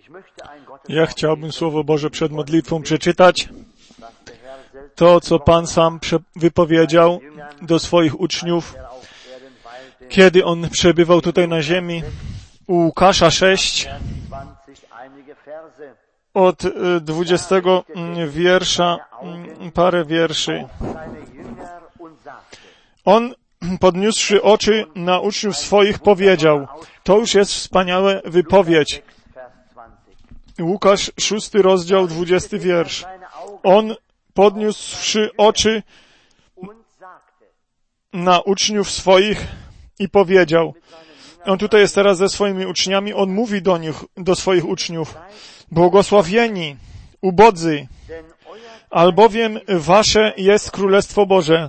Ja chciałbym Słowo Boże przed modlitwą przeczytać. To, co Pan sam wypowiedział do swoich uczniów, kiedy On przebywał tutaj na ziemi. U Łukasza 6, od 20 wiersza, parę wierszy. On, podniósłszy oczy na uczniów swoich, powiedział. To już jest wspaniała wypowiedź. Łukasz 6 rozdział, 20 wiersz. On, podniósłszy oczy na uczniów swoich i powiedział. On tutaj jest teraz ze swoimi uczniami, on mówi do nich, do swoich uczniów. Błogosławieni, ubodzy, albowiem wasze jest Królestwo Boże.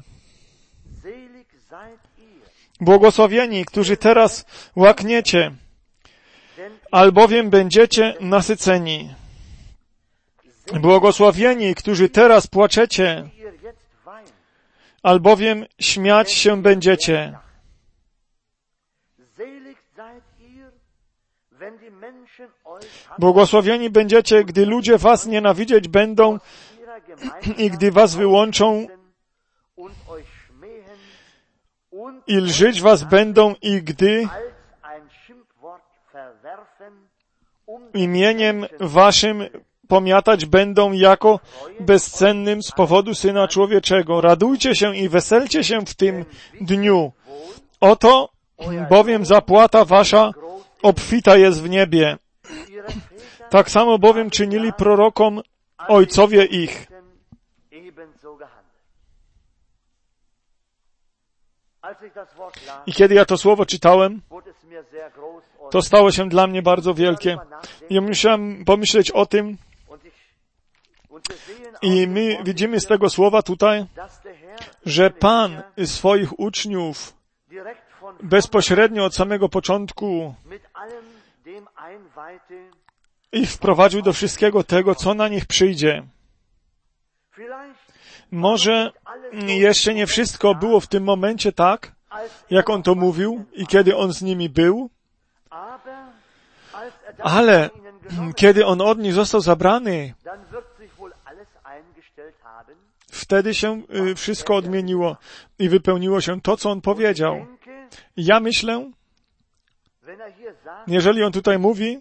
Błogosławieni, którzy teraz łakniecie, albowiem będziecie nasyceni. Błogosławieni, którzy teraz płaczecie, albowiem śmiać się będziecie. Błogosławieni będziecie, gdy ludzie was nienawidzieć będą i gdy was wyłączą i lżyć was będą i gdy imieniem waszym pomiatać będą jako bezcennym z powodu Syna Człowieczego. Radujcie się i weselcie się w tym dniu. Oto bowiem zapłata wasza obfita jest w niebie. Tak samo bowiem czynili prorokom ojcowie ich. I kiedy ja to słowo czytałem, to stało się dla mnie bardzo wielkie. I musiałem pomyśleć o tym, i my widzimy z tego słowa tutaj, że Pan swoich uczniów bezpośrednio od samego początku ich wprowadził do wszystkiego tego, co na nich przyjdzie. Może jeszcze nie wszystko było w tym momencie tak, jak On to mówił i kiedy On z nimi był, ale kiedy On od nich został zabrany, wtedy się wszystko odmieniło i wypełniło się to, co On powiedział. Ja myślę, jeżeli On tutaj mówi,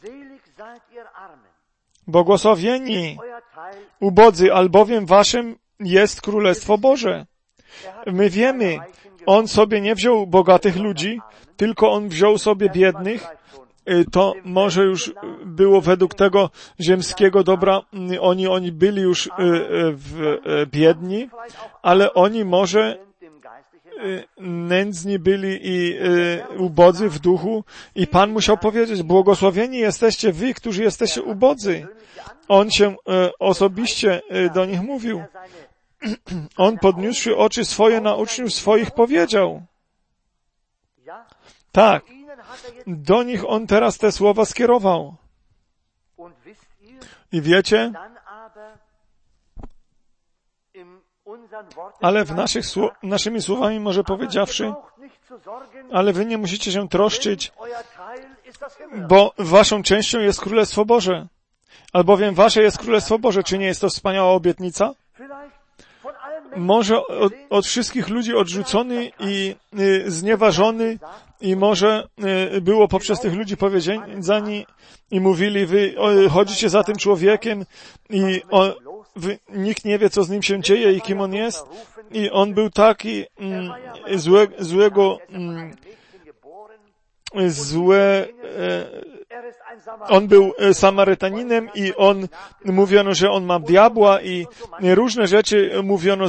błogosławieni ubodzy, albowiem waszym jest Królestwo Boże. My wiemy, On sobie nie wziął bogatych ludzi, tylko On wziął sobie biednych. To może już było według tego ziemskiego dobra, oni byli już biedni, ale oni może nędzni byli i ubodzy w duchu i Pan musiał powiedzieć, błogosławieni jesteście wy, którzy jesteście ubodzy. On się osobiście do nich mówił. On podniósłszy oczy swoje na uczniów swoich powiedział. Tak, do nich On teraz te słowa skierował. I wiecie, ale w naszymi słowami może powiedziawszy, ale wy nie musicie się troszczyć, bo waszą częścią jest Królestwo Boże. Albowiem wasze jest Królestwo Boże. Czy nie jest to wspaniała obietnica? Może od wszystkich ludzi odrzucony i znieważony i może było poprzez tych ludzi powiedziani i mówili, wy chodzicie za tym człowiekiem i nikt nie wie, co z nim się dzieje i kim on jest. I on był taki on był Samarytaninem i mówiono, że on ma diabła i różne rzeczy mówiono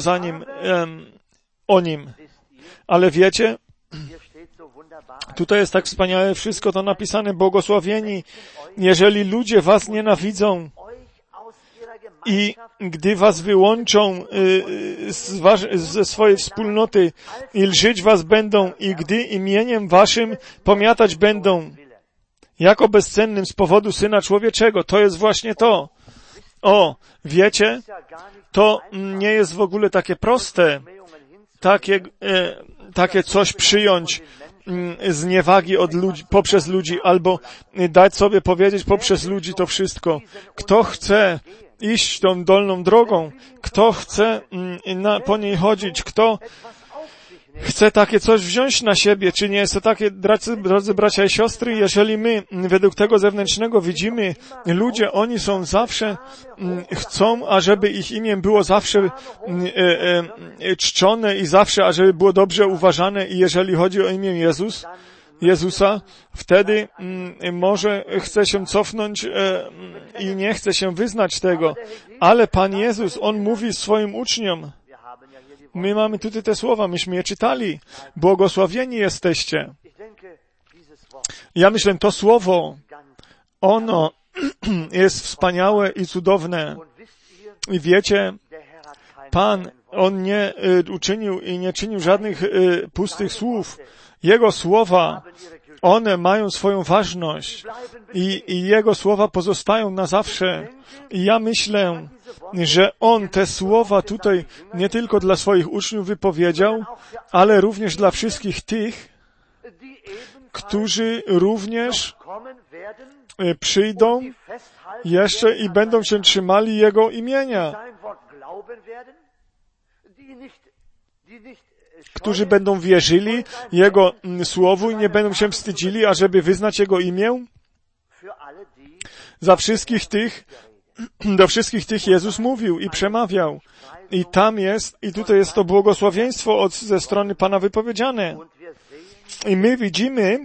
o nim. Ale wiecie, tutaj jest tak wspaniale wszystko to napisane, błogosławieni, jeżeli ludzie was nienawidzą i gdy was wyłączą ze swojej wspólnoty i lżyć was będą i gdy imieniem waszym pomiatać będą, jako bezcennym z powodu Syna Człowieczego. To jest właśnie to. Wiecie, to nie jest w ogóle takie proste, takie coś przyjąć, zniewagi od ludzi, poprzez ludzi, albo dać sobie powiedzieć poprzez ludzi to wszystko. Kto chce iść tą dolną drogą, kto chce po niej chodzić, kto chce takie coś wziąć na siebie, czy nie jest to takie, drodzy bracia i siostry, jeżeli my według tego zewnętrznego widzimy, ludzie, oni są zawsze, chcą, ażeby ich imię było zawsze czczone i zawsze, ażeby było dobrze uważane i jeżeli chodzi o imię Jezusa, wtedy może chce się cofnąć i nie chce się wyznać tego, ale Pan Jezus, On mówi swoim uczniom, my mamy tutaj te słowa, myśmy je czytali. Błogosławieni jesteście. Ja myślę, to słowo, ono jest wspaniałe i cudowne. I wiecie, Pan, On nie uczynił i nie czynił żadnych pustych słów. Jego słowa, one mają swoją ważność i Jego słowa pozostają na zawsze. I ja myślę, że On te słowa tutaj nie tylko dla swoich uczniów wypowiedział, ale również dla wszystkich tych, którzy również przyjdą jeszcze i będą się trzymali Jego imienia, którzy będą wierzyli Jego słowu i nie będą się wstydzili, ażeby wyznać Jego imię. Za wszystkich tych, do wszystkich tych Jezus mówił i przemawiał. I tam jest, i tutaj jest to błogosławieństwo ze strony Pana wypowiedziane. I my widzimy,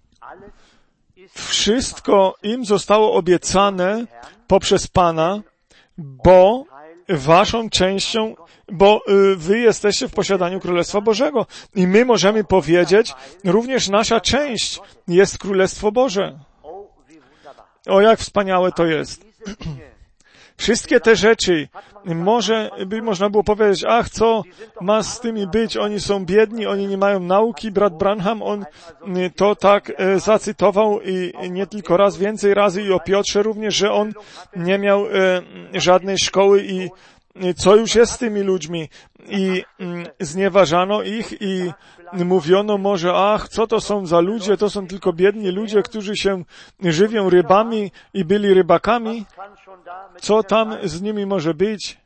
wszystko im zostało obiecane poprzez Pana, bo waszą częścią, bo wy jesteście w posiadaniu Królestwa Bożego. I my możemy powiedzieć, również nasza część jest Królestwo Boże. O, jak wspaniałe to jest. Wszystkie te rzeczy, może by można było powiedzieć, ach, co ma z tymi być, oni są biedni, oni nie mają nauki. Brat Branham, on to tak zacytował i nie tylko raz, więcej razy i o Piotrze również, że on nie miał żadnej szkoły i co już jest z tymi ludźmi. I znieważano ich i mówiono może, ach, co to są za ludzie, to są tylko biedni ludzie, którzy się żywią rybami i byli rybakami. Co tam z nimi może być?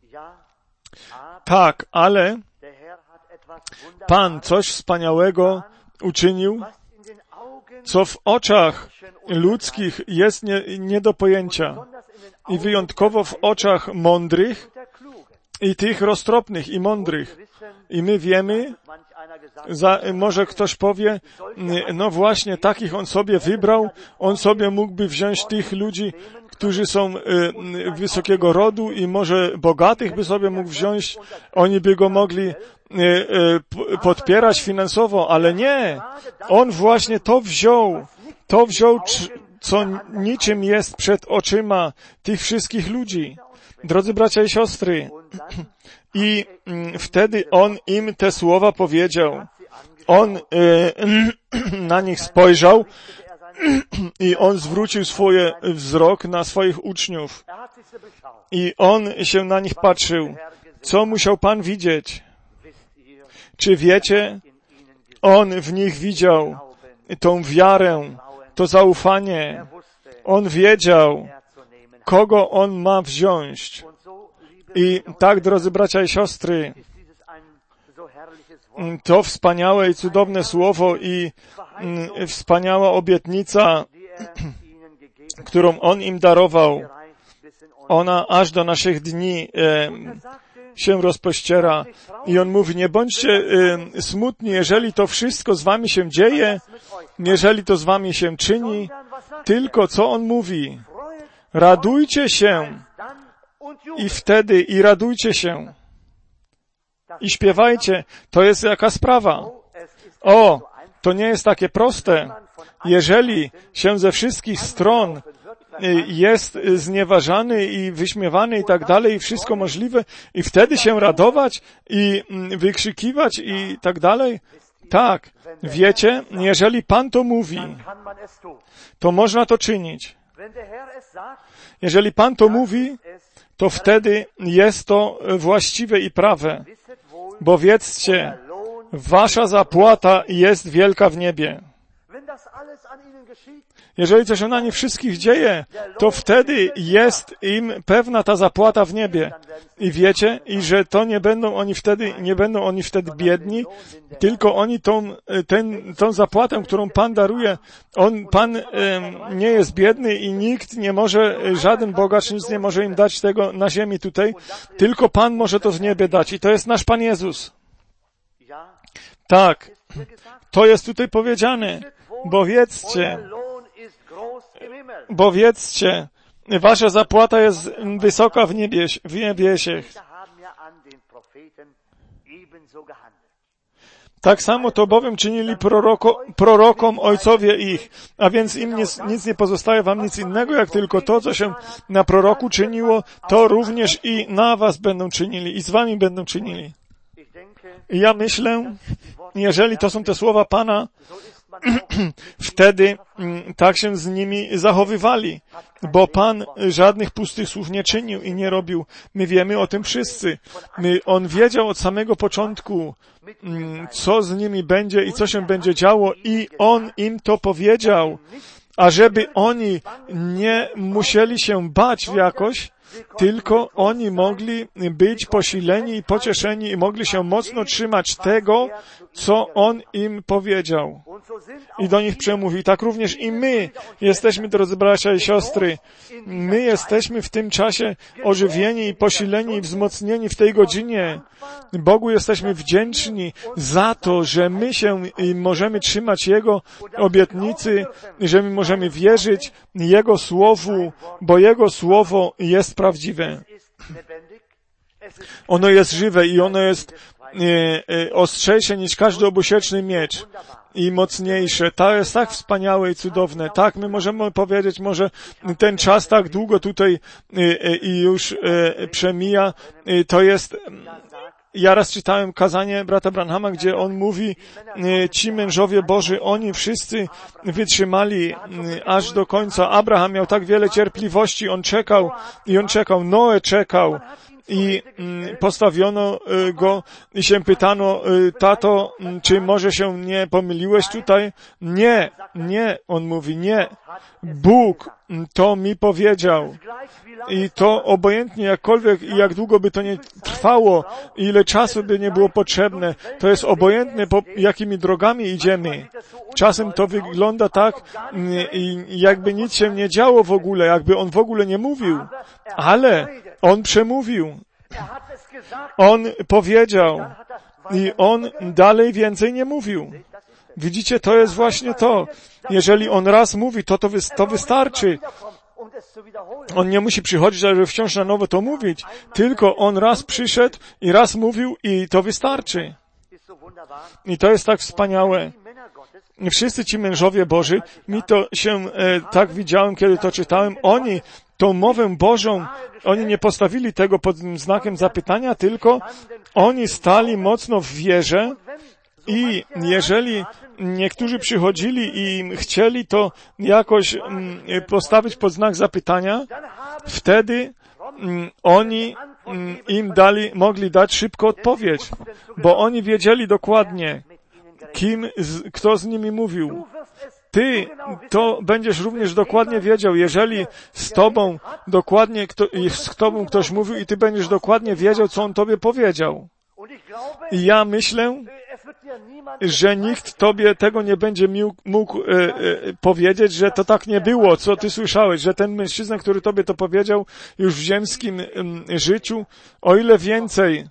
Tak, ale Pan coś wspaniałego uczynił, co w oczach ludzkich jest nie do pojęcia i wyjątkowo w oczach mądrych i tych roztropnych i mądrych. I my wiemy, może ktoś powie, no właśnie, takich on sobie wybrał, on sobie mógłby wziąć tych ludzi, którzy są wysokiego rodu i może bogatych by sobie mógł wziąć, oni by go mogli podpierać finansowo, ale nie. On właśnie to wziął, co niczym jest przed oczyma tych wszystkich ludzi. Drodzy bracia i siostry, i wtedy on im te słowa powiedział. On na nich spojrzał i on zwrócił swój wzrok na swoich uczniów. I on się na nich patrzył. Co musiał Pan widzieć? Czy wiecie? On w nich widział tą wiarę, to zaufanie. On wiedział, kogo on ma wziąć. I tak, drodzy bracia i siostry, to wspaniałe i cudowne słowo i wspaniała obietnica, którą On im darował, ona aż do naszych dni się rozpościera. I On mówi, nie bądźcie smutni, jeżeli to wszystko z wami się dzieje, jeżeli to z wami się czyni, tylko co On mówi? Radujcie się i wtedy i radujcie się i śpiewajcie. To jest jaka sprawa. O, to nie jest takie proste. Jeżeli się ze wszystkich stron jest znieważany i wyśmiewany i tak dalej, i wszystko możliwe, i wtedy się radować i wykrzykiwać i tak dalej. Tak, wiecie, jeżeli Pan to mówi, to można to czynić. Jeżeli Pan to mówi, to wtedy jest to właściwe i prawe. Bo wiedzcie, wasza zapłata jest wielka w niebie. Jeżeli coś się na nie wszystkich dzieje, to wtedy jest im pewna ta zapłata w niebie. I wiecie, i że to nie będą oni wtedy biedni, tylko oni tą zapłatę, którą Pan daruje, Pan nie jest biedny i nikt nie może, żaden bogacz nic nie może im dać tego na ziemi tutaj, tylko Pan może to w niebie dać i to jest nasz Pan Jezus. Tak, to jest tutaj powiedziane, bo wiedzcie, wasza zapłata jest wysoka w niebiesie. Tak samo to bowiem czynili prorokom ojcowie ich, a więc im nic nie pozostaje wam nic innego, jak tylko to, co się na proroku czyniło, to również i na was będą czynili, i z wami będą czynili. I ja myślę, jeżeli to są te słowa Pana, wtedy tak się z nimi zachowywali, bo Pan żadnych pustych słów nie czynił i nie robił. My wiemy o tym wszyscy. On wiedział od samego początku, co z nimi będzie i co się będzie działo i On im to powiedział, ażeby oni nie musieli się bać jakoś, tylko oni mogli być posileni i pocieszeni i mogli się mocno trzymać tego, co On im powiedział. I do nich przemówi. Tak również i my jesteśmy, drodzy bracia i siostry, my jesteśmy w tym czasie ożywieni i posileni i wzmocnieni w tej godzinie. Bogu jesteśmy wdzięczni za to, że my się możemy trzymać Jego obietnicy, że my możemy wierzyć Jego Słowu, bo Jego Słowo jest prawdziwe. Ono jest żywe i ono jest ostrzejsze niż każdy obusieczny miecz i mocniejsze. To jest tak wspaniałe i cudowne. Tak, my możemy powiedzieć, może ten czas tak długo tutaj i już przemija. To jest... Ja raz czytałem kazanie brata Branhama, gdzie on mówi, ci mężowie Boży, oni wszyscy wytrzymali aż do końca. Abraham miał tak wiele cierpliwości, on czekał, Noe czekał. I postawiono go i się pytano, tato, czy może się nie pomyliłeś tutaj? Nie, on mówi, nie. Bóg to mi powiedział. I to obojętnie jakkolwiek i jak długo by to nie trwało, ile czasu by nie było potrzebne, to jest obojętne, po jakimi drogami idziemy. Czasem to wygląda tak, jakby nic się nie działo w ogóle, jakby on w ogóle nie mówił. Ale on przemówił. On powiedział. I on dalej więcej nie mówił. Widzicie, to jest właśnie to. Jeżeli on raz mówi, to wystarczy. On nie musi przychodzić, żeby wciąż na nowo to mówić. Tylko on raz przyszedł i raz mówił i to wystarczy. I to jest tak wspaniałe. Wszyscy ci mężowie Boży, mi to się tak widziałem, kiedy to czytałem, oni tą mowę Bożą, oni nie postawili tego pod znakiem zapytania, tylko oni stali mocno w wierze i jeżeli niektórzy przychodzili i chcieli to jakoś postawić pod znak zapytania, wtedy oni mogli dać szybko odpowiedź, bo oni wiedzieli dokładnie, kto z nimi mówił. Ty to będziesz również dokładnie wiedział, jeżeli z tobą ktoś mówił i ty będziesz dokładnie wiedział, co on tobie powiedział. I ja myślę, że nikt tobie tego nie będzie mógł powiedzieć, że to tak nie było, co ty słyszałeś, że ten mężczyzna, który tobie to powiedział już w ziemskim życiu, o ile więcej,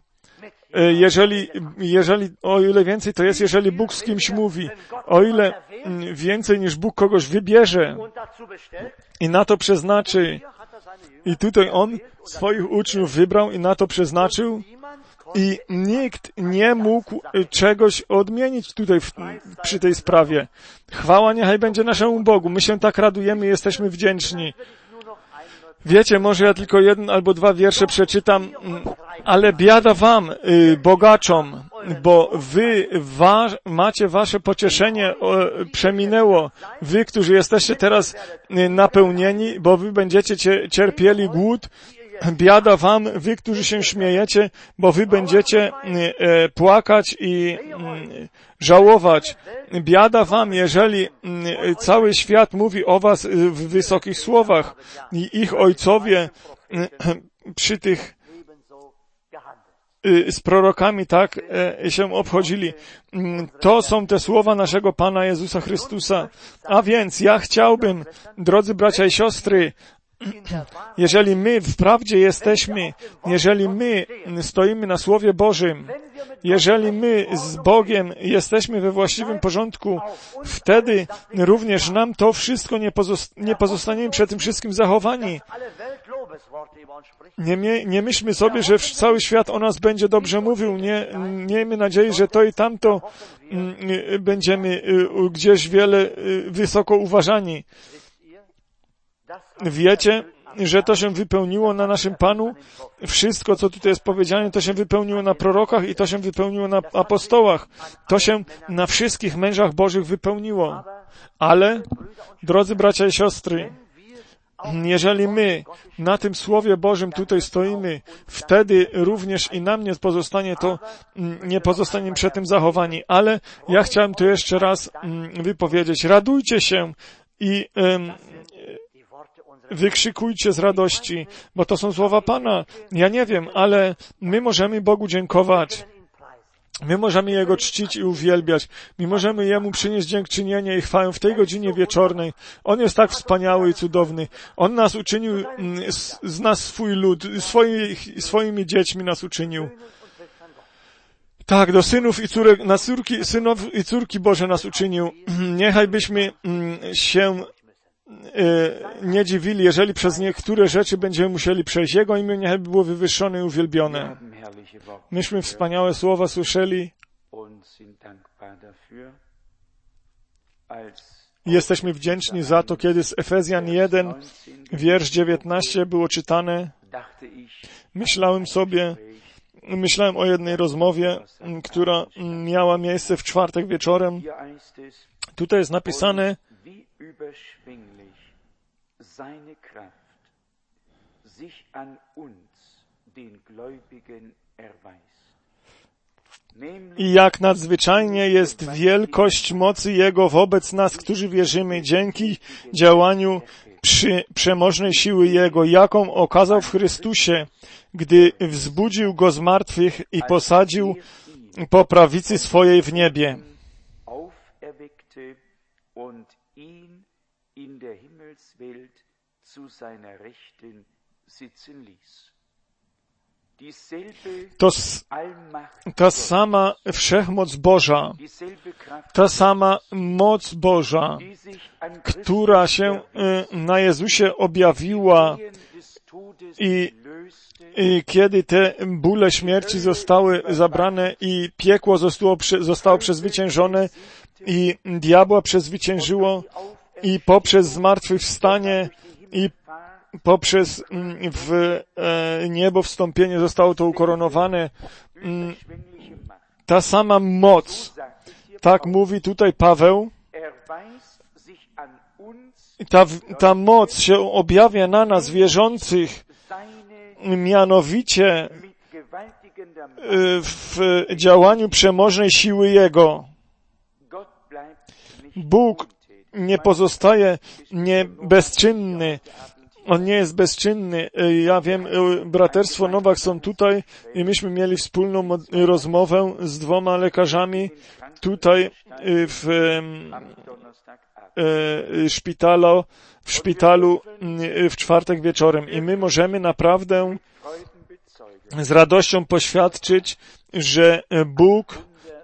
o ile więcej to jest, jeżeli Bóg z kimś mówi, o ile więcej niż Bóg kogoś wybierze i na to przeznaczy. I tutaj On swoich uczniów wybrał i na to przeznaczył i nikt nie mógł czegoś odmienić tutaj przy tej sprawie. Chwała niechaj będzie naszemu Bogu. My się tak radujemy i jesteśmy wdzięczni. Wiecie, może ja tylko 1 albo 2 wiersze przeczytam, ale biada wam, bogaczom, bo wy macie wasze pocieszenie przeminęło. Wy, którzy jesteście teraz napełnieni, bo wy będziecie cierpieli głód Biada wam, wy, którzy się śmiejecie, bo wy będziecie płakać i żałować. Biada wam, jeżeli cały świat mówi o was w wysokich słowach i ich ojcowie przy tych z prorokami tak się obchodzili. To są te słowa naszego Pana Jezusa Chrystusa. A więc ja chciałbym, drodzy bracia i siostry, jeżeli my wprawdzie jesteśmy, jeżeli my stoimy na Słowie Bożym, jeżeli my z Bogiem jesteśmy we właściwym porządku, wtedy również nam to wszystko nie pozostaniemy przed tym wszystkim zachowani. Nie myślmy sobie, że cały świat o nas będzie dobrze mówił. Nie miejmy nadziei, że to i tamto będziemy gdzieś wysoko uważani. Wiecie, że to się wypełniło na naszym Panu? Wszystko, co tutaj jest powiedziane, to się wypełniło na prorokach i to się wypełniło na apostołach. To się na wszystkich mężach Bożych wypełniło. Ale, drodzy bracia i siostry, jeżeli my na tym Słowie Bożym tutaj stoimy, wtedy również i nam nie pozostaniemy przed tym zachowani. Ale ja chciałem to jeszcze raz wypowiedzieć. Radujcie się i wykrzykujcie z radości, bo to są słowa Pana. Ja nie wiem, ale my możemy Bogu dziękować. My możemy Jego czcić i uwielbiać. My możemy Jemu przynieść dziękczynienie i chwałę w tej godzinie wieczornej. On jest tak wspaniały i cudowny. On nas uczynił, z nas swój lud, swoimi dziećmi nas uczynił. Tak, do synów i córek, synów i córki Boże nas uczynił. Niechaj byśmy się nie dziwili, jeżeli przez niektóre rzeczy będziemy musieli przejść. Jego imię niechaj by było wywyższone i uwielbione. Myśmy wspaniałe słowa słyszeli i jesteśmy wdzięczni za to, kiedy z Efezjan 1, wiersz 19 było czytane. Myślałem o jednej rozmowie, która miała miejsce w czwartek wieczorem. Tutaj jest napisane, seine Kraft sich an uns, den Gläubigen, erweist. I jak nadzwyczajnie jest wielkość mocy Jego wobec nas, którzy wierzymy, dzięki działaniu przemożnej siły Jego, jaką okazał w Chrystusie, gdy wzbudził Go z martwych i posadził po prawicy swojej w niebie. In der Himmelswelt zu seiner Rechten sitzen ließ. Ta sama wszechmoc Boża, ta sama moc Boża, która się na Jezusie objawiła i kiedy te bóle śmierci zostały zabrane i piekło zostało przezwyciężone i diabła przezwyciężyło, i poprzez zmartwychwstanie i poprzez niebo wstąpienie zostało to ukoronowane. Ta sama moc, tak mówi tutaj Paweł, ta moc się objawia na nas wierzących, mianowicie w działaniu przemożnej siły Jego. Bóg nie pozostaje bezczynny. On nie jest bezczynny. Ja wiem, braterstwo Nowak są tutaj i myśmy mieli wspólną rozmowę z 2 lekarzami tutaj w szpitalu w czwartek wieczorem. I my możemy naprawdę z radością poświadczyć, że Bóg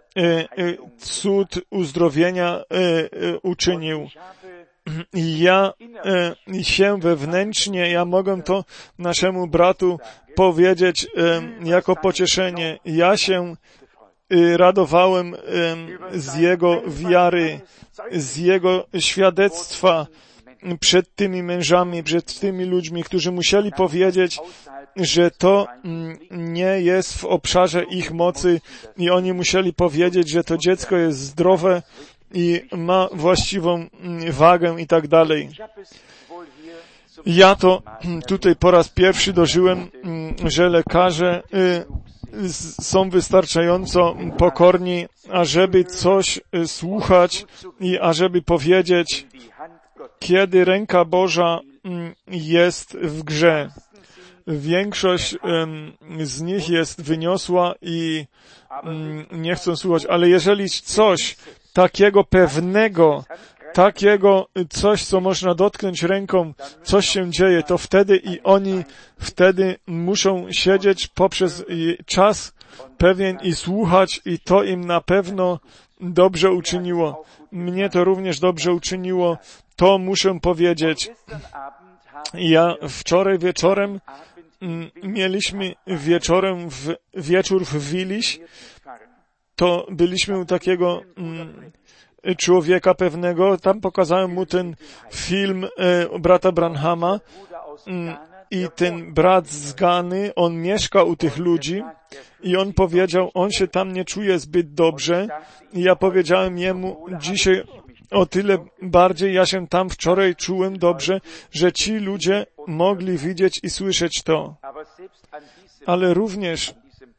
cud uzdrowienia uczynił. I ja się wewnętrznie, ja mogę to naszemu bratu powiedzieć jako pocieszenie. Ja się radowałem z jego wiary, z jego świadectwa przed tymi mężami, przed tymi ludźmi, którzy musieli powiedzieć, że to nie jest w obszarze ich mocy i oni musieli powiedzieć, że to dziecko jest zdrowe i ma właściwą wagę i tak dalej. Ja to tutaj po raz pierwszy dożyłem, że lekarze są wystarczająco pokorni, ażeby coś słuchać i ażeby powiedzieć, kiedy ręka Boża jest w grze. Większość z nich jest wyniosła i nie chcą słuchać, ale jeżeli coś takiego pewnego, takiego coś, co można dotknąć ręką, coś się dzieje, to wtedy i oni wtedy muszą siedzieć poprzez czas pewien i słuchać i to im na pewno dobrze uczyniło. Mnie to również dobrze uczyniło, to muszę powiedzieć. Ja wczoraj wieczorem mieliśmy wieczór w Wiliś, to byliśmy u takiego człowieka pewnego, tam pokazałem mu ten film brata Branhama i ten brat z Gany, on mieszka u tych ludzi i on powiedział, on się tam nie czuje zbyt dobrze i ja powiedziałem jemu dzisiaj o tyle bardziej, ja się tam wczoraj czułem dobrze, że ci ludzie mogli widzieć i słyszeć to. Ale również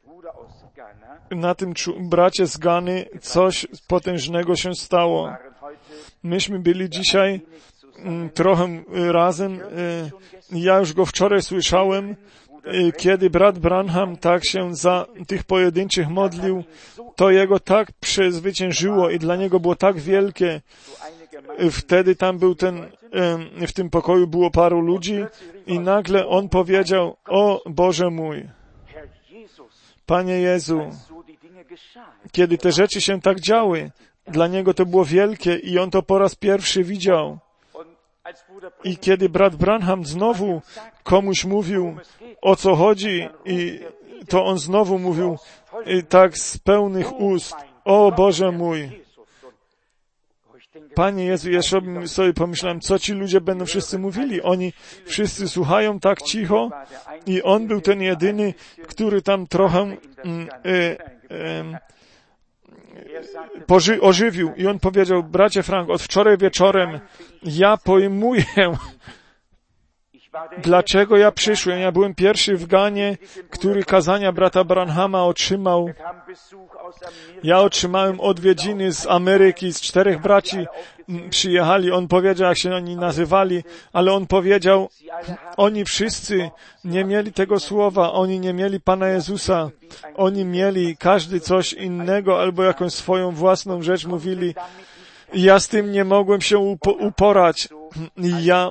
na tym bracie z Gany coś potężnego się stało. Myśmy byli dzisiaj trochę razem. Ja już go wczoraj słyszałem, kiedy brat Branham tak się za tych pojedynczych modlił, to jego tak przezwyciężyło i dla niego było tak wielkie. Wtedy tam był w tym pokoju było paru ludzi i nagle on powiedział, o Boże mój, Panie Jezu, kiedy te rzeczy się tak działy, dla niego to było wielkie i on to po raz pierwszy widział. I kiedy brat Branham znowu komuś mówił, o co chodzi, i to on znowu mówił tak z pełnych ust, o Boże mój, Panie Jezu, ja sobie pomyślałem, co ci ludzie będą wszyscy mówili. Oni wszyscy słuchają tak cicho i on był ten jedyny, który tam trochę ożywił. I on powiedział, bracie Frank, od wczoraj wieczorem ja pojmuję, dlaczego ja przyszłem. Ja byłem pierwszy w Ganie, który kazania brata Branhama otrzymał. Ja otrzymałem odwiedziny z Ameryki, z 4 braci przyjechali. On powiedział, jak się oni nazywali, ale on powiedział, oni wszyscy nie mieli tego słowa, oni nie mieli Pana Jezusa. Oni mieli każdy coś innego albo jakąś swoją własną rzecz mówili. Ja z tym nie mogłem się uporać. Ja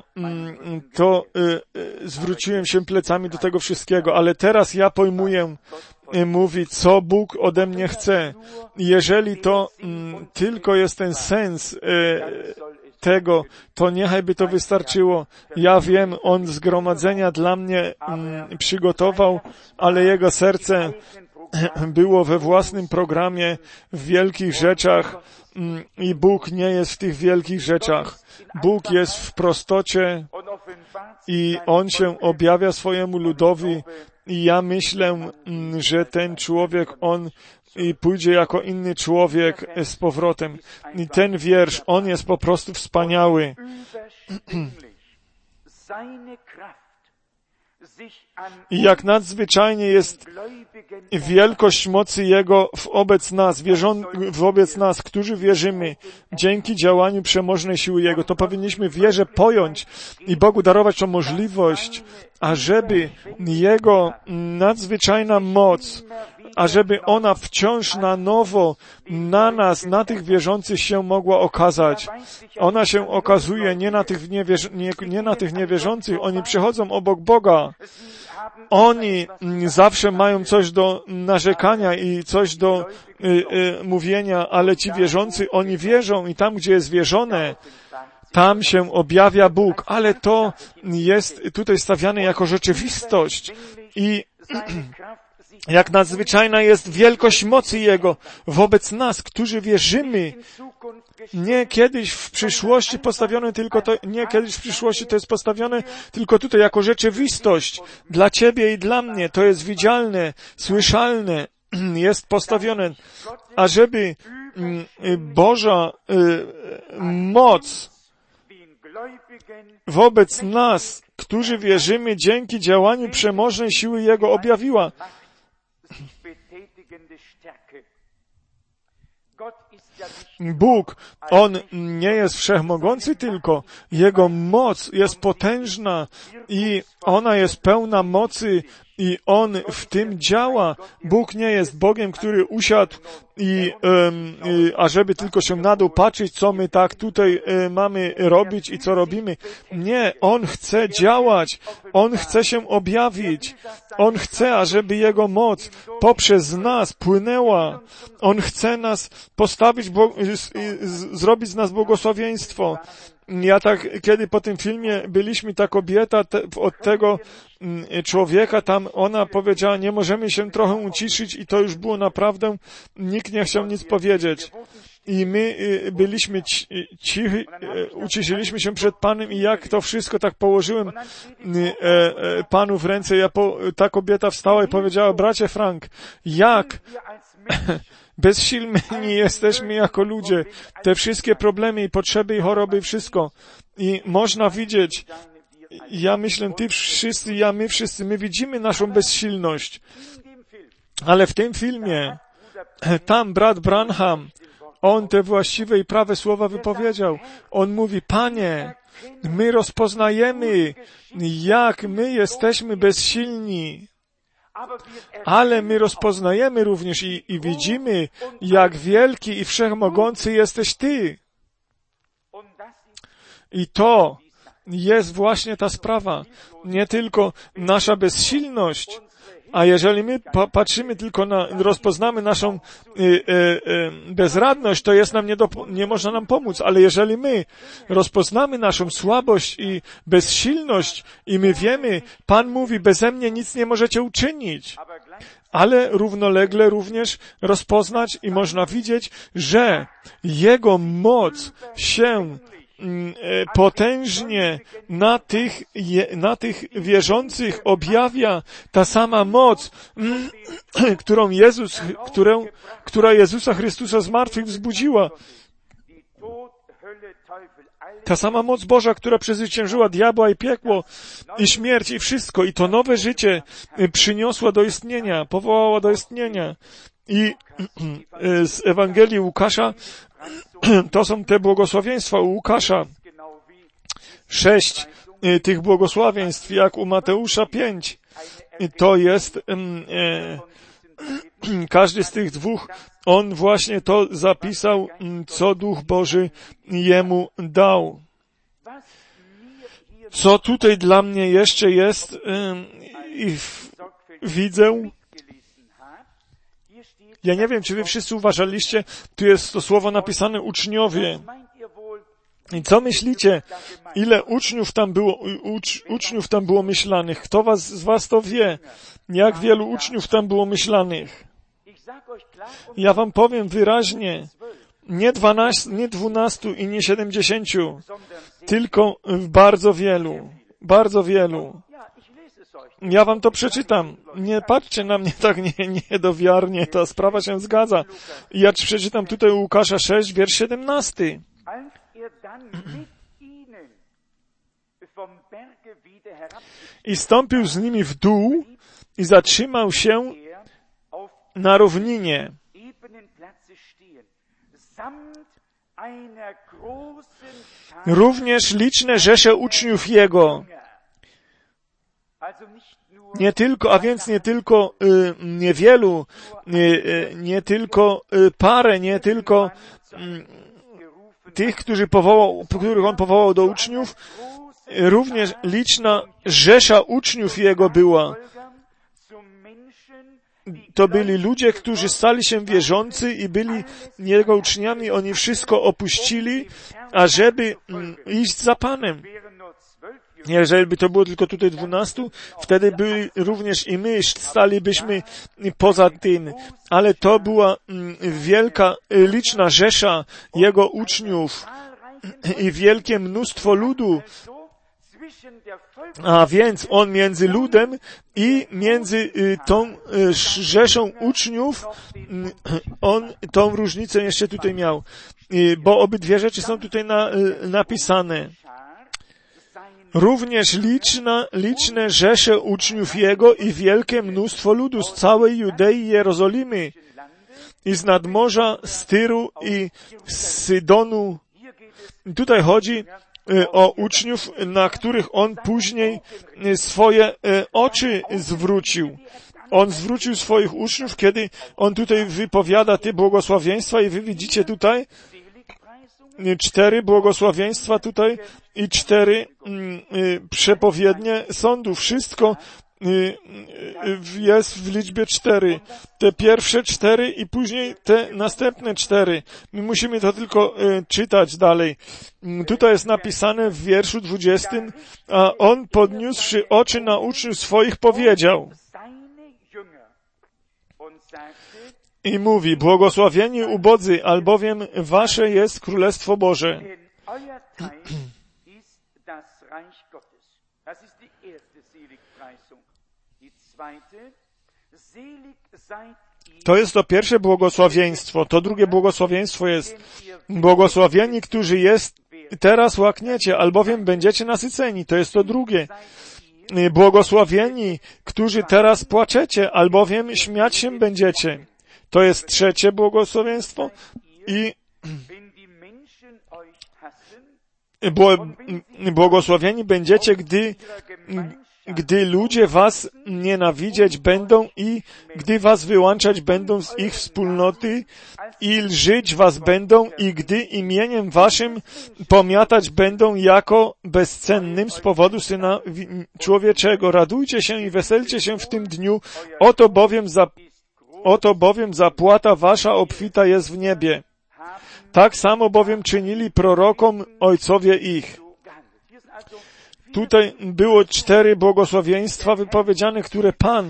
zwróciłem się plecami do tego wszystkiego, ale teraz ja pojmuję, mówi, co Bóg ode mnie chce. Jeżeli to tylko jest ten sens tego, to niechaj by to wystarczyło. Ja wiem, On zgromadzenia dla mnie przygotował, ale Jego serce było we własnym programie w wielkich rzeczach i Bóg nie jest w tych wielkich rzeczach. Bóg jest w prostocie i On się objawia swojemu ludowi i ja myślę, że ten człowiek, on pójdzie jako inny człowiek z powrotem. I ten wiersz, on jest po prostu wspaniały. I jak nadzwyczajnie jest wielkość mocy Jego wobec nas, którzy wierzymy, dzięki działaniu przemożnej siły Jego. To powinniśmy wierze pojąć i Bogu darować tą możliwość, ażeby Jego nadzwyczajna moc, ażeby ona wciąż na nowo na nas, na tych wierzących się mogła okazać. Ona się okazuje nie na tych niewierzących, oni przychodzą obok Boga. Oni zawsze mają coś do narzekania i coś do mówienia, ale ci wierzący, oni wierzą i tam, gdzie jest wierzone, tam się objawia Bóg, ale to jest tutaj stawiane jako rzeczywistość i jak nadzwyczajna jest wielkość mocy Jego wobec nas, którzy wierzymy. Nie kiedyś w przyszłości postawione tylko to, nie kiedyś w przyszłości to jest postawione tylko tutaj jako rzeczywistość. Dla Ciebie i dla mnie to jest widzialne, słyszalne, jest postawione, ażeby Boża moc wobec nas którzy wierzymy dzięki działaniu przemożnej siły Jego objawiła. Bóg, On nie jest wszechmogący tylko. Jego moc jest potężna i ona jest pełna mocy i On w tym działa. Bóg nie jest Bogiem, który usiadł ażeby tylko się na dół patrzeć, co my tak tutaj mamy robić i co robimy. Nie, On chce działać. On chce się objawić. On chce, ażeby Jego moc poprzez nas płynęła. On chce nas postawić, zrobić z nas błogosławieństwo. Ja tak, kiedy po tym filmie byliśmy, ta kobieta od tego człowieka, tam ona powiedziała, nie możemy się trochę uciszyć i to już było naprawdę, nikt nie chciał nic powiedzieć. I my byliśmy cichi, uciszyliśmy się przed Panem i jak to wszystko tak położyłem Panu w ręce, ta kobieta wstała i powiedziała, bracie Frank, jak bezsilni jesteśmy jako ludzie, te wszystkie problemy i potrzeby i choroby i wszystko. I można widzieć, ja myślę, ty wszyscy, my wszyscy, my widzimy naszą bezsilność. Ale w tym filmie, tam brat Branham, on te właściwe i prawe słowa wypowiedział. On mówi, Panie, my rozpoznajemy, jak my jesteśmy bezsilni. Ale my rozpoznajemy również i widzimy, jak wielki i wszechmogący jesteś Ty. I to jest właśnie ta sprawa. Nie tylko nasza bezsilność, a jeżeli my patrzymy tylko rozpoznamy naszą bezradność, to jest nam nie można nam pomóc, ale jeżeli my rozpoznamy naszą słabość i bezsilność i my wiemy, Pan mówi, beze mnie nic nie możecie uczynić, ale równolegle również rozpoznać i można widzieć, że Jego moc się potężnie na tych wierzących objawia, ta sama moc, która Jezusa Chrystusa z martwych wzbudziła. Ta sama moc Boża, która przezwyciężyła diabła i piekło i śmierć i wszystko. I to nowe życie przyniosła do istnienia, powołała do istnienia. I z Ewangelii Łukasza to są te błogosławieństwa u Łukasza. 6 tych błogosławieństw, jak u Mateusza 5. To jest każdy z tych dwóch, on właśnie to zapisał, co Duch Boży jemu dał. Co tutaj dla mnie jeszcze jest i widzę, ja nie wiem, czy wy wszyscy uważaliście, tu jest to słowo napisane uczniowie. I co myślicie, ile uczniów tam było myślanych? Kto z was to wie? Jak wielu uczniów tam było myślanych? Ja wam powiem wyraźnie, nie 12 i nie 70, tylko bardzo wielu, bardzo wielu. Ja wam to przeczytam. Nie patrzcie na mnie tak niedowiarnie, ta sprawa się zgadza. Ja przeczytam tutaj u Łukasza 6, wiersz 17. I stąpił z nimi w dół i zatrzymał się na równinie. Również liczne rzesze uczniów Jego. Nie tylko, a więc nie tylko niewielu, nie tylko parę, nie tylko tych, których On powołał do uczniów, również liczna rzesza uczniów Jego była. To byli ludzie, którzy stali się wierzący i byli Jego uczniami. Oni wszystko opuścili, ażeby iść za Panem. Jeżeli by to było tylko tutaj 12, wtedy by również i my stalibyśmy poza tym. Ale to była wielka, liczna rzesza Jego uczniów i wielkie mnóstwo ludu. A więc On między ludem i między tą rzeszą uczniów, On tą różnicę jeszcze tutaj miał. Bo obydwie rzeczy są tutaj napisane. również liczne rzesze uczniów Jego i wielkie mnóstwo ludu z całej Judei i Jerozolimy i z nadmorza, z Tyru i z Sydonu. Tutaj chodzi o uczniów, na których on później swoje oczy zwrócił. On zwrócił swoich uczniów, kiedy on tutaj wypowiada te błogosławieństwa i wy widzicie tutaj 4 błogosławieństwa tutaj i 4 przepowiednie sądu. Wszystko jest w liczbie 4. Te pierwsze 4 i później te następne 4. My musimy to tylko czytać dalej. Tutaj jest napisane w wierszu 20, a on podniósłszy oczy na uczniów swoich powiedział i mówi, błogosławieni ubodzy, albowiem wasze jest Królestwo Boże. To jest to pierwsze błogosławieństwo. To drugie błogosławieństwo jest błogosławieni, którzy teraz łakniecie, albowiem będziecie nasyceni. To jest to drugie. Błogosławieni, którzy teraz płaczecie, albowiem śmiać się będziecie. To jest trzecie błogosławieństwo i błogosławieni będziecie, gdy ludzie was nienawidzieć będą i gdy was wyłączać będą z ich wspólnoty i lżyć was będą i gdy imieniem waszym pomiatać będą jako bezcennym z powodu Syna Człowieczego. Radujcie się i weselcie się w tym dniu, oto bowiem zapłata wasza obfita jest w niebie. Tak samo bowiem czynili prorokom ojcowie ich. Tutaj było 4 błogosławieństwa wypowiedziane, które Pan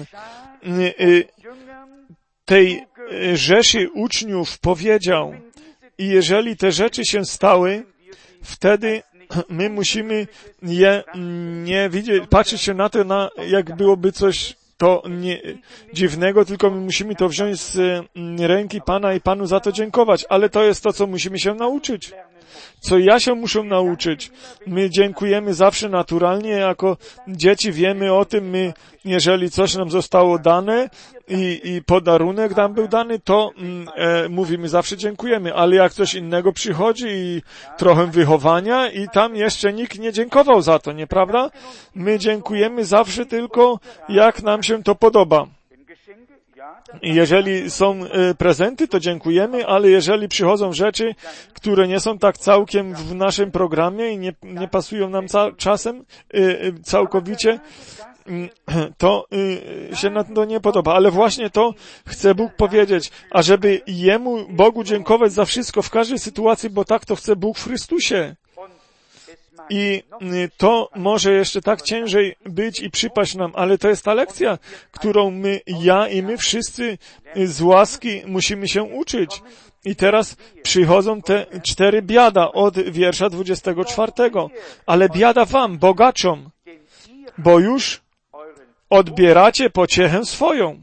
tej rzeszy uczniów powiedział. I jeżeli te rzeczy się stały, wtedy my musimy je nie widzieć, patrzeć się na to, jak byłoby coś to nie dziwnego, tylko my musimy to wziąć z ręki Pana i Panu za to dziękować. Ale to jest to, co musimy się nauczyć. Co ja się muszę nauczyć. My dziękujemy zawsze naturalnie, jako dzieci wiemy o tym, jeżeli coś nam zostało dane i podarunek nam był dany, to mówimy zawsze dziękujemy, ale jak coś innego przychodzi i trochę wychowania i tam jeszcze nikt nie dziękował za to, nieprawda? My dziękujemy zawsze tylko, jak nam się to podoba. Jeżeli są prezenty, to dziękujemy, ale jeżeli przychodzą rzeczy, które nie są tak całkiem w naszym programie i nie pasują nam czasem całkowicie, to się nam to nie podoba. Ale właśnie to chce Bóg powiedzieć, ażeby Bogu dziękować za wszystko w każdej sytuacji, bo tak to chce Bóg w Chrystusie. I to może jeszcze tak ciężej być i przypaść nam, ale to jest ta lekcja, którą ja i my wszyscy z łaski musimy się uczyć. I teraz przychodzą te 4 biada od wiersza 24. Ale biada wam, bogaczom, bo już odbieracie pociechę swoją.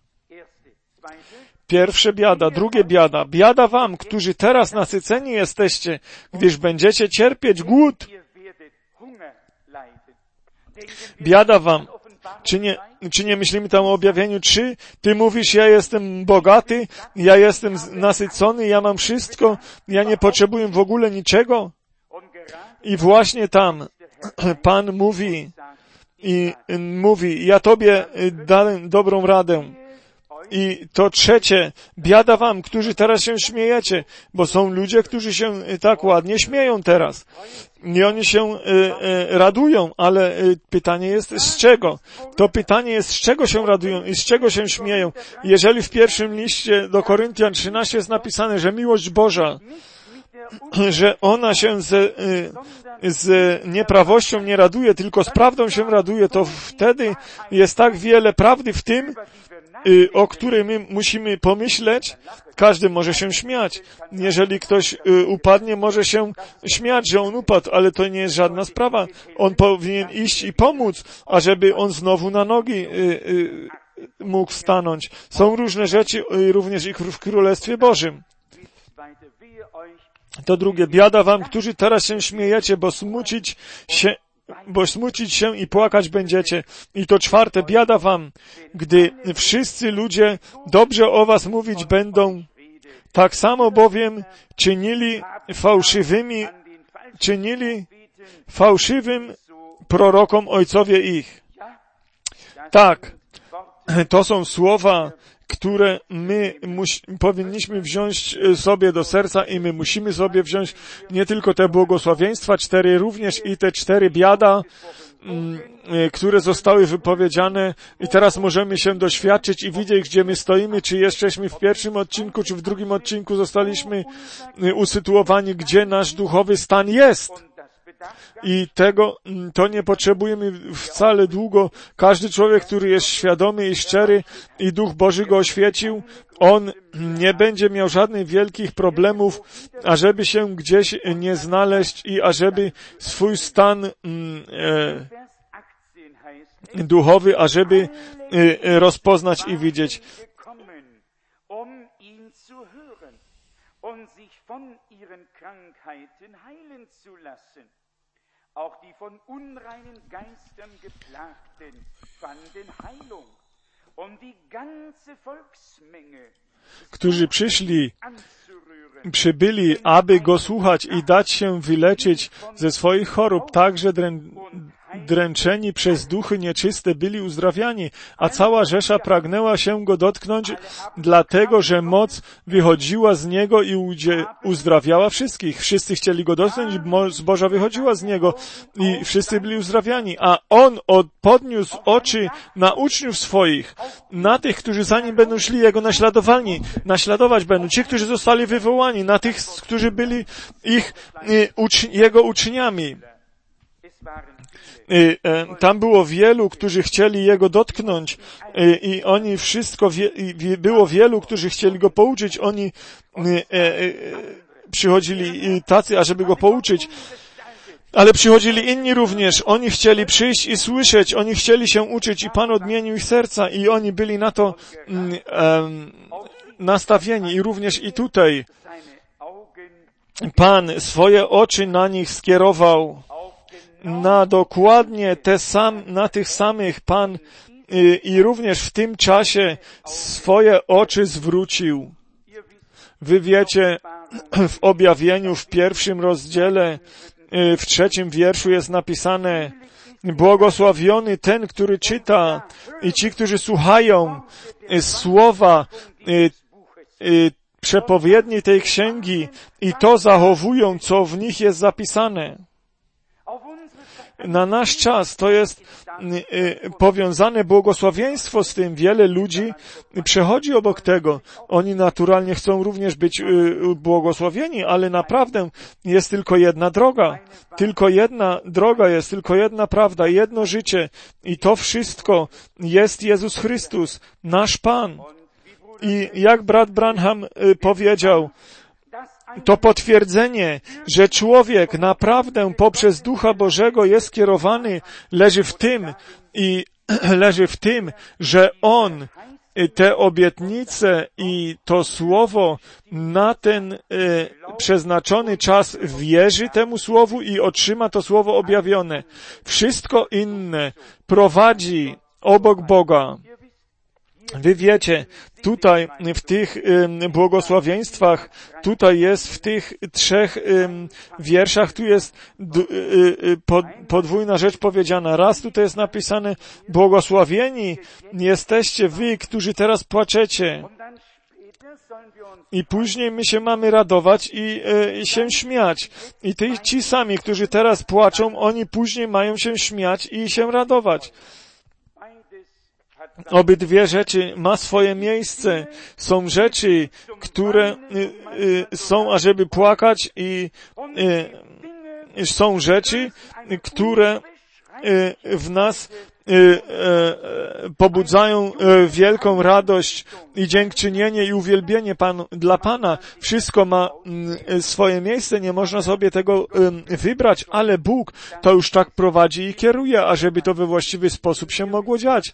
Pierwsze biada, drugie biada. Biada wam, którzy teraz nasyceni jesteście, gdyż będziecie cierpieć głód. Biada wam. Czy nie myślimy tam o objawieniu 3? Ty mówisz, ja jestem bogaty, ja jestem nasycony, ja mam wszystko, ja nie potrzebuję w ogóle niczego. I właśnie tam Pan mówi, ja tobie dam dobrą radę. I to trzecie, biada wam, którzy teraz się śmiejecie, bo są ludzie, którzy się tak ładnie śmieją teraz. I oni się radują, ale pytanie jest z czego? To pytanie jest z czego się radują i z czego się śmieją. Jeżeli w pierwszym liście do Koryntian 13 jest napisane, że miłość Boża, że ona się z nieprawością nie raduje, tylko z prawdą się raduje, to wtedy jest tak wiele prawdy w tym, o której my musimy pomyśleć. Każdy może się śmiać. Jeżeli ktoś upadnie, może się śmiać, że on upadł, ale to nie jest żadna sprawa. On powinien iść i pomóc, ażeby on znowu na nogi mógł stanąć. Są różne rzeczy również i w Królestwie Bożym. To drugie, biada wam, którzy teraz się śmiejecie, bo smucić się bo smucić się i płakać będziecie. I to czwarte, biada wam, gdy wszyscy ludzie dobrze o was mówić będą, tak samo bowiem czynili fałszywym prorokom ojcowie ich. Tak, to są słowa, które my powinniśmy wziąć sobie do serca i my musimy sobie wziąć nie tylko te błogosławieństwa, 4 również i te 4 biada, które zostały wypowiedziane i teraz możemy się doświadczyć i widzieć, gdzie my stoimy, czy jesteśmy w pierwszym odcinku, czy w drugim odcinku zostaliśmy usytuowani, gdzie nasz duchowy stan jest. I to nie potrzebujemy wcale długo. Każdy człowiek, który jest świadomy i szczery i Duch Boży go oświecił, on nie będzie miał żadnych wielkich problemów, ażeby się gdzieś nie znaleźć i ażeby swój stan duchowy, ażeby rozpoznać i widzieć. Auch die von unreinen Geistern Geplagten fanden Heilung, und die ganze Volksmenge, którzy przybyli, aby Go słuchać i dać się wyleczyć ze swoich chorób, także dręczeni przez duchy nieczyste byli uzdrawiani, a cała rzesza pragnęła się Go dotknąć, dlatego, że moc wychodziła z Niego i uzdrawiała wszystkich. Wszyscy chcieli Go dotknąć, moc Boża wychodziła z Niego i wszyscy byli uzdrawiani. A On podniósł oczy na uczniów swoich, na tych, którzy za Nim będą szli, Jego naśladować będą. Ci, którzy zostali wywołani, na tych, którzy byli Jego uczniami. Tam było wielu, którzy chcieli Jego dotknąć i oni było wielu, którzy chcieli Go pouczyć. Oni przychodzili tacy, ażeby Go pouczyć, ale przychodzili inni również. Oni chcieli przyjść i słyszeć, oni chcieli się uczyć i Pan odmienił ich serca i oni byli na to nastawieni. I również i tutaj Pan swoje oczy na nich skierował. Na dokładnie na tych samych Pan i również w tym czasie swoje oczy zwrócił. Wy wiecie, w objawieniu w 1 rozdziale, w 3 wierszu jest napisane: błogosławiony ten, który czyta i ci, którzy słuchają słowa przepowiedni tej księgi i to zachowują, co w nich jest zapisane. Na nasz czas to jest powiązane błogosławieństwo z tym. Wiele ludzi przechodzi obok tego. Oni naturalnie chcą również być błogosławieni, ale naprawdę jest tylko jedna droga. Tylko jedna droga jest, tylko jedna prawda, jedno życie. I to wszystko jest Jezus Chrystus, nasz Pan. I jak brat Branham powiedział, to potwierdzenie, że człowiek naprawdę poprzez Ducha Bożego jest kierowany, leży w tym, że on te obietnice i to słowo na ten przeznaczony czas wierzy temu słowu i otrzyma to słowo objawione. Wszystko inne prowadzi obok Boga. Wy wiecie, tutaj w tych błogosławieństwach, tutaj jest w tych 3 wierszach, tu jest podwójna rzecz powiedziana. Raz tutaj jest napisane: błogosławieni jesteście wy, którzy teraz płaczecie. I później my się mamy radować i się śmiać. I ci sami, którzy teraz płaczą, oni później mają się śmiać i się radować. Obydwie rzeczy ma swoje miejsce. Są rzeczy, które są, ażeby płakać i są rzeczy, które w nas pobudzają wielką radość i dziękczynienie i uwielbienie dla Pana. Wszystko ma swoje miejsce, nie można sobie tego wybrać, ale Bóg to już tak prowadzi i kieruje, ażeby to we właściwy sposób się mogło dziać,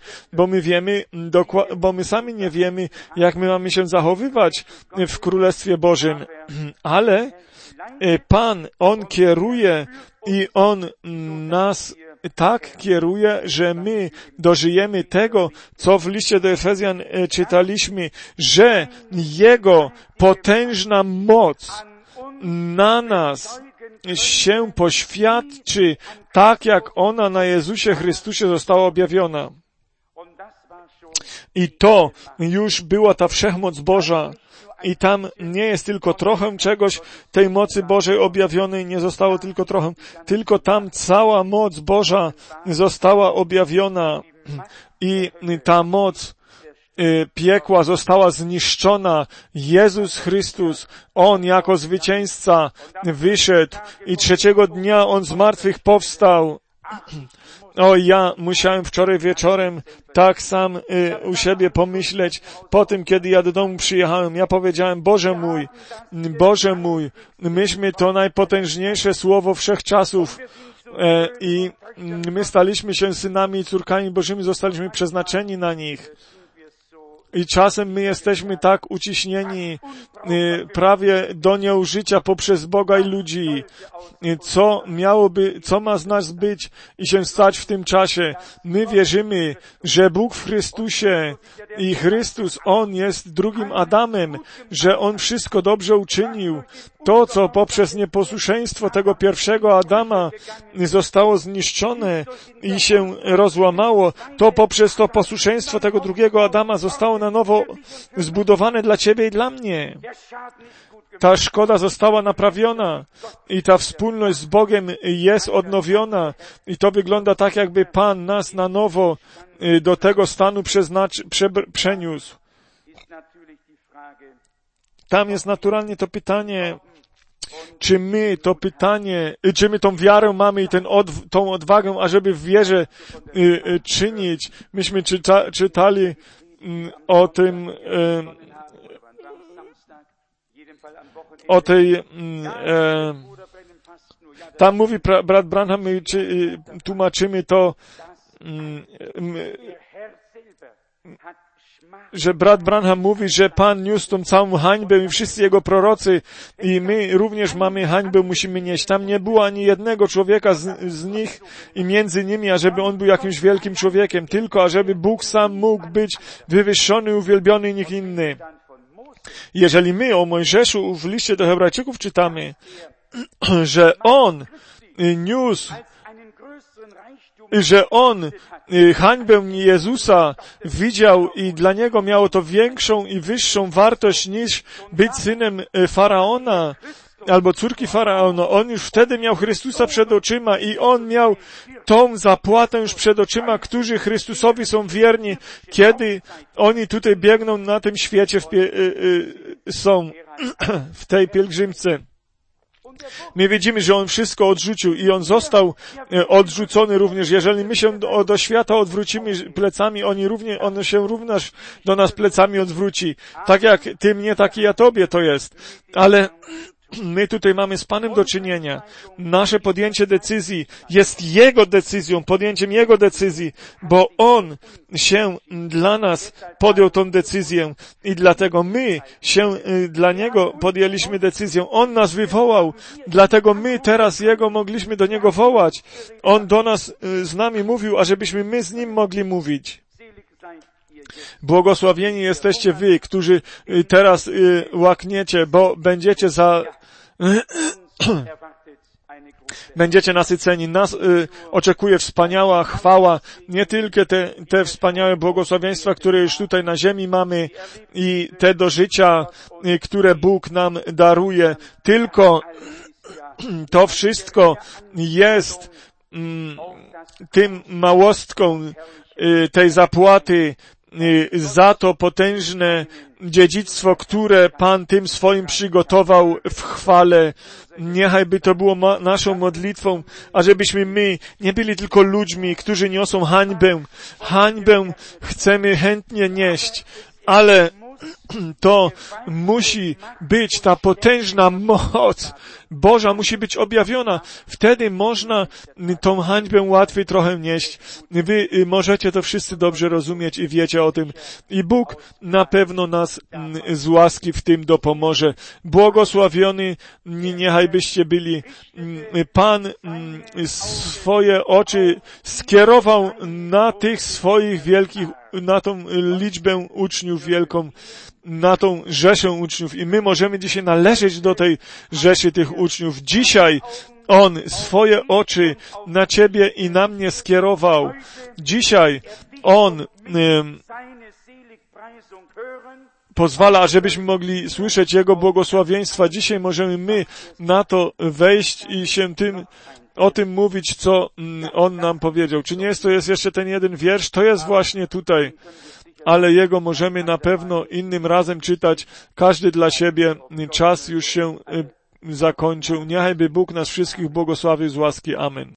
bo my sami nie wiemy, jak my mamy się zachowywać w Królestwie Bożym, ale Pan, On kieruje i On nas tak kieruje, że my dożyjemy tego, co w liście do Efezjan czytaliśmy, że Jego potężna moc na nas się poświadczy, tak jak ona na Jezusie Chrystusie została objawiona. I to już była ta wszechmoc Boża. I tam nie jest tylko trochę czegoś, tej mocy Bożej objawionej nie zostało tylko trochę, tylko tam cała moc Boża została objawiona i ta moc piekła została zniszczona. Jezus Chrystus, On jako zwycięzca wyszedł i trzeciego dnia On z martwych powstał. O, ja musiałem wczoraj wieczorem tak sam u siebie pomyśleć, po tym, kiedy ja do domu przyjechałem. Ja powiedziałem, Boże mój, myśmy to najpotężniejsze słowo wszechczasów i my staliśmy się synami i córkami Bożymi, zostaliśmy przeznaczeni na nich. I czasem my jesteśmy tak uciśnieni prawie do nieużycia poprzez Boga i ludzi. Co ma z nas być i się stać w tym czasie? My wierzymy, że Bóg w Chrystusie i Chrystus, On jest drugim Adamem, że On wszystko dobrze uczynił. To, co poprzez nieposłuszeństwo tego pierwszego Adama zostało zniszczone i się rozłamało, to poprzez to posłuszeństwo tego drugiego Adama zostało na nowo zbudowane dla Ciebie i dla mnie. Ta szkoda została naprawiona i ta wspólność z Bogiem jest odnowiona i to wygląda tak, jakby Pan nas na nowo do tego stanu przeniósł. Tam jest naturalnie to pytanie, czy my tą wiarę mamy i tą odwagę, ażeby w wierze czynić. Myśmy czytali o tym, tam mówi brat Branham, my tłumaczymy to, że brat Branham mówi, że Pan niósł tą całą hańbę i wszyscy Jego prorocy i my również mamy hańbę, musimy nieść. Tam nie było ani jednego człowieka z nich i między nimi, ażeby on był jakimś wielkim człowiekiem, tylko ażeby Bóg sam mógł być wywyższony, uwielbiony i nikt inny. Jeżeli my o Mojżeszu w liście do Hebrajczyków czytamy, że on niósł, że on hańbę Jezusa widział i dla niego miało to większą i wyższą wartość niż być synem Faraona albo córki Faraona. On już wtedy miał Chrystusa przed oczyma i on miał tą zapłatę już przed oczyma, którzy Chrystusowi są wierni, kiedy oni tutaj biegną na tym świecie, są w tej pielgrzymce. My widzimy, że On wszystko odrzucił i On został odrzucony również. Jeżeli my się do świata odwrócimy plecami, on się również do nas plecami odwróci. Tak jak Ty mnie, tak i ja Tobie to jest. Ale my tutaj mamy z Panem do czynienia. Nasze podjęcie decyzji jest Jego decyzją, podjęciem Jego decyzji, bo On się dla nas podjął tą decyzję i dlatego my się dla Niego podjęliśmy decyzję. On nas wywołał, dlatego my teraz Jego mogliśmy do Niego wołać. On do nas, z nami mówił, ażebyśmy my z Nim mogli mówić. Błogosławieni jesteście wy, którzy teraz łakniecie, bo będziecie nasyceni. Nas oczekuje wspaniała chwała, nie tylko te wspaniałe błogosławieństwa, które już tutaj na ziemi mamy i te do życia, które Bóg nam daruje, tylko to wszystko jest tym małostką tej zapłaty za to potężne dziedzictwo, które Pan tym swoim przygotował w chwale. Niechaj by to było naszą modlitwą, ażebyśmy my nie byli tylko ludźmi, którzy niosą hańbę. Hańbę chcemy chętnie nieść, ale to musi być ta potężna moc Boża, musi być objawiona. Wtedy można tą hańbę łatwiej trochę nieść. Wy możecie to wszyscy dobrze rozumieć i wiecie o tym. I Bóg na pewno nas z łaski w tym dopomoże. Błogosławiony niechaj byście byli. Pan swoje oczy skierował na tych swoich wielkich, na tą liczbę uczniów wielką, na tą rzeszę uczniów i my możemy dzisiaj należeć do tej rzeszy tych uczniów. Dzisiaj On swoje oczy na Ciebie i na mnie skierował. Dzisiaj On pozwala, żebyśmy mogli słyszeć Jego błogosławieństwa. Dzisiaj możemy my na to wejść i się o tym mówić, co On nam powiedział. Czy nie jest to jeszcze ten jeden wiersz? To jest właśnie tutaj. Ale jego możemy na pewno innym razem czytać. Każdy dla siebie. Czas już się zakończył. Niechaj by Bóg nas wszystkich błogosławił z łaski. Amen.